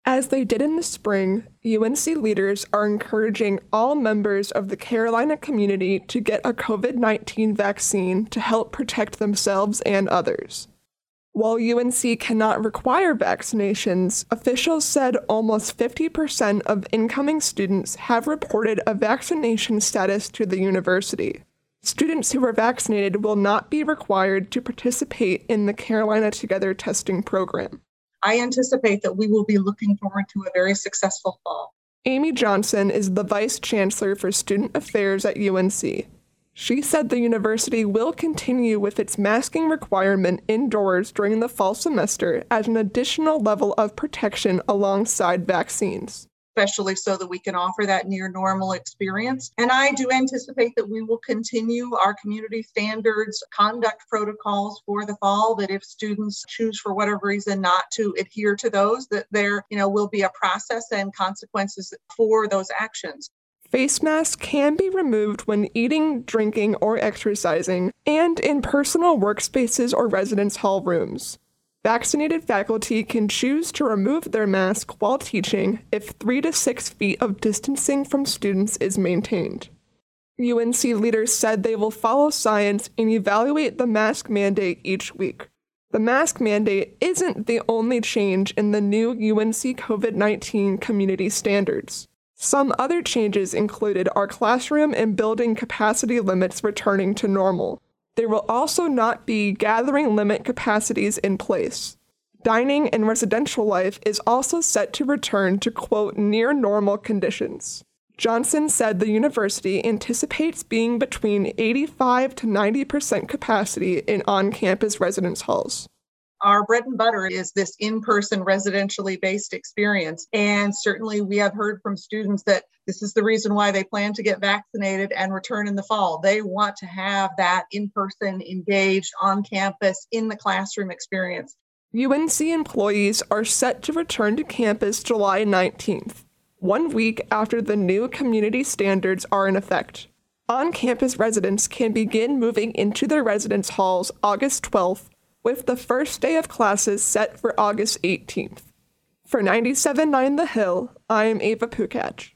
As they did in the spring, UNC leaders are encouraging all members of the Carolina community to get a COVID-19 vaccine to help protect themselves and others. While UNC cannot require vaccinations, officials said almost 50% of incoming students have reported a vaccination status to the university. Students who are vaccinated will not be required to participate in the Carolina Together testing program. I anticipate that we will be looking forward to a very successful fall. Amy Johnson is the Vice Chancellor for Student Affairs at UNC. She said the university will continue with its masking requirement indoors during the fall semester as an additional level of protection alongside vaccines. Especially so that we can offer that near normal experience. And I do anticipate that we will continue our community standards conduct protocols for the fall, that if students choose for whatever reason not to adhere to those, that there, will be a process and consequences for those actions. Face masks can be removed when eating, drinking, or exercising, and in personal workspaces or residence hall rooms. Vaccinated faculty can choose to remove their mask while teaching if 3 to 6 feet of distancing from students is maintained. UNC leaders said they will follow science and evaluate the mask mandate each week. The mask mandate isn't the only change in the new UNC COVID-19 community standards. Some other changes included our classroom and building capacity limits returning to normal. There will also not be gathering limit capacities in place. Dining and residential life is also set to return to, quote, near normal conditions. Johnson said the university anticipates being between 85 to 90% capacity in on-campus residence halls. Our bread and butter is this in-person residentially based experience. And certainly we have heard from students that this is the reason why they plan to get vaccinated and return in the fall. They want to have that in-person, engaged, on-campus, in the classroom experience. UNC employees are set to return to campus July 19th, 1 week after the new community standards are in effect. On-campus residents can begin moving into their residence halls August 12th, with the first day of classes set for August 18th. For 97.9 The Hill, I'm Ava Pukach.